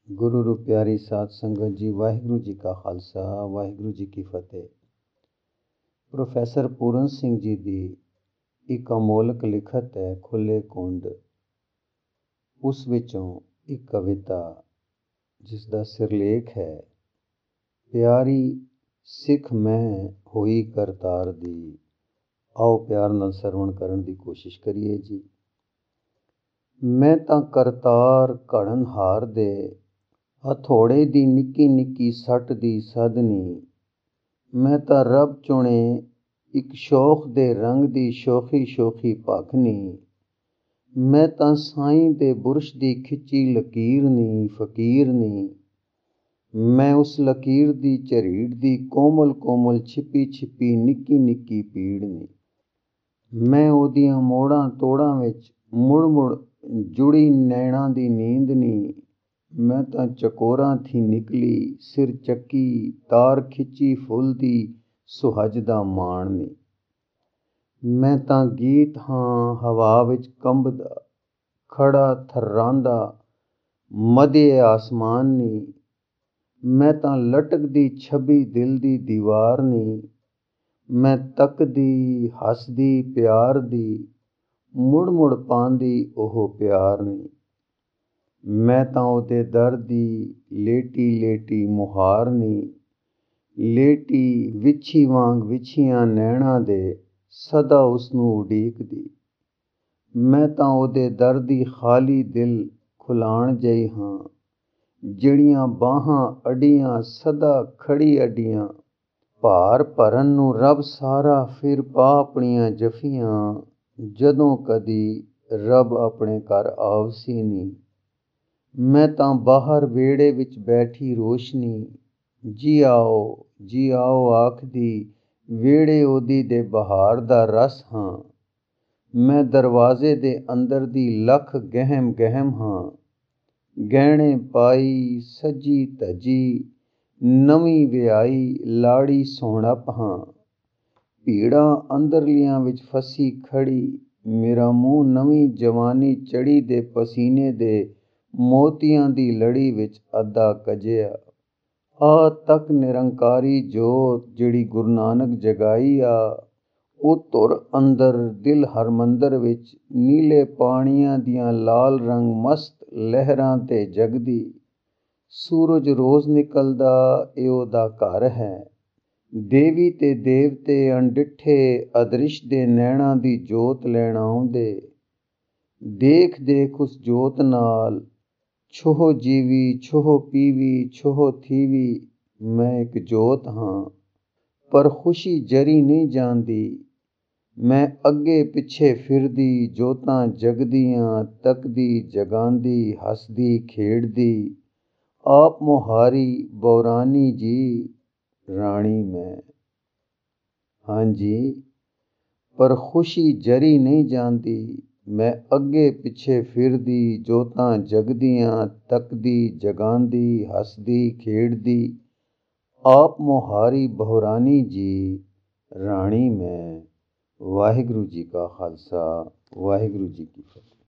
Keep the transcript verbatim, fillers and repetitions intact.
गुरु रू प्यारी साध संगत जी, वाहिगुरू जी का खालसा वाहिगुरू जी की फतेह। प्रोफैसर पूरन सिंह जी की एक अमोलक लिखत है खुले कुंड, उस विचों एक कविता जिसका सिरलेख है प्यारी सिख मैं होई करतार दी। आओ प्यार नाल सरवण करन की कोशिश करिए जी। मैं तां करतार घड़न हार दे हथौड़े दी निक्की निक्की सट दी सदनी। मैं तां रब चुने एक शौख दे रंग दी शोखी शोखी भखनी। मैं तां साईं दे बुरश दी खिच्ची लकीर नी फकीर नी। मैं उस लकीर दी झरीट दी कोमल कोमल छिपी छिपी निक्की निक्की पीड़ नी। मैं ओदियां मोड़ां तोड़ां विच मुड़ मुड़ जुड़ी नैणां दी नींद नी। मैं तां चकोरां थी निकली सिर चक्की तार खिच्ची फुल दी सुहज दा माण नी। मैं तां गीत हां हवा विच कंबदा खड़ा थर्रांदा मधे आसमान नी। मैं तां लटकदी छबी दिल दी दीवार नी। मैं तकदी हसदी प्यार दी मुड़ मुड़ पांदी ओह प्यार नी। मैं तां ओदे दर दी लेटी लेटी मुहार नी। लेटी विछी वांग विछियां नैणां दे सदा उसनूं उडीकदी। मैं तां ओदे दर दी खाली दिल खुलाण जई हां ਜਿਹੜੀਆਂ ਬਾਹਾਂ ਅਡੀਆਂ ਸਦਾ ਖੜੀ ਅਡੀਆਂ। ਭਾਰ ਭਰਨ ਨੂੰ ਰੱਬ ਸਾਰਾ ਫਿਰ ਪਾ ਆਪਣੀਆਂ ਜਫੀਆਂ। ਜਦੋਂ ਕਦੀ ਰੱਬ ਆਪਣੇ ਘਰ ਆਵਸੀ ਨੀ। ਮੈਂ ਤਾਂ ਬਾਹਰ ਵਿਹੜੇ ਵਿੱਚ ਬੈਠੀ ਰੋਸ਼ਨੀ ਜੀ ਆਓ ਜੀ ਆਓ ਆਖਦੀ ਵਿਹੜੇ ਉਹਦੀ ਦੇ ਬਹਾਰ ਦਾ ਰਸ ਹਾਂ। ਮੈਂ ਦਰਵਾਜ਼ੇ ਦੇ ਅੰਦਰ ਦੀ ਲੱਖ ਗਹਿਮ ਗਹਿਮ ਹਾਂ। ਗਹਿਣੇ ਪਾਈ ਸਜੀ ਧਜੀ ਨਵੀਂ ਵਿਆਹੀ ਲਾੜੀ ਸੋਹਣਪ ਹਾਂ। ਭੀੜਾਂ ਅੰਦਰਲੀਆਂ ਵਿੱਚ ਫਸੀ ਖੜੀ ਮੇਰਾ ਮੂੰਹ ਨਵੀਂ ਜਵਾਨੀ ਚੜੀ ਦੇ ਪਸੀਨੇ ਦੇ ਮੋਤੀਆਂ ਦੀ ਲੜੀ ਵਿੱਚ ਅੱਧਾ ਕੱਜਿਆ। ਆ ਤੱਕ ਨਿਰੰਕਾਰੀ ਜੋਤ ਜਿਹੜੀ ਗੁਰੂ ਨਾਨਕ ਜਗਾਈ ਆ ਉਹ ਧੁਰ ਅੰਦਰ ਦਿਲ ਹਰਮੰਦਰ ਵਿੱਚ ਨੀਲੇ ਪਾਣੀਆਂ ਦੀਆਂ ਲਾਲ ਰੰਗ ਮਸਤ ਲਹਿਰਾਂ ਤੇ ਜਗਦੀ। ਸੂਰਜ ਰੋਜ਼ ਨਿਕਲਦਾ ਇਹ ਉਹਦਾ ਘਰ ਹੈ। ਦੇਵੀ ਤੇ ਦੇਵਤੇ ਅਣਡਿੱਠੇ ਅਦ੍ਰਿਸ਼ ਦੇ ਨੈਣਾਂ ਦੀ ਜੋਤ ਲੈਣ ਆਉਂਦੇ। ਦੇਖ ਦੇਖ ਉਸ ਜੋਤ ਨਾਲ ਛੋਹ ਜੀਵੀ ਛੋਹ ਪੀਵੀ ਛੋਹ ਥੀਵੀ। ਮੈਂ ਇੱਕ ਜੋਤ ਹਾਂ ਪਰ ਖੁਸ਼ੀ ਜਰੀ ਨਹੀਂ ਜਾਂਦੀ। ਮੈਂ ਅੱਗੇ ਪਿੱਛੇ ਫਿਰਦੀ ਜੋਤਾਂ ਜਗਦੀਆਂ ਤੱਕਦੀ ਜਗਾਂਦੀ ਹੱਸਦੀ ਖੇਡਦੀ। ਆਪ ਮੁਹਾਰੀ ਬਉਰਾਨੀ ਜੀ ਰਾਣੀ ਮੈਂ। ਹਾਂਜੀ ਪਰ ਖੁਸ਼ੀ ਜਰੀ ਨਹੀਂ ਜਾਂਦੀ। ਮੈਂ ਅੱਗੇ ਪਿੱਛੇ ਫਿਰਦੀ ਜੋਤਾਂ ਜਗਦੀਆਂ ਤੱਕਦੀ ਜਗਾਂਦੀ ਹੱਸਦੀ ਖੇਡਦੀ। ਆਪ ਮੁਹਾਰੀ ਬਉਰਾਨੀ ਜੀ ਰਾਣੀ ਮੈਂ। ਵਾਹਿਗੁਰੂ ਜੀ ਕਾ ਖਾਲਸਾ ਵਾਹਿਗੁਰੂ ਜੀ ਕੀ ਫਤਿਹ।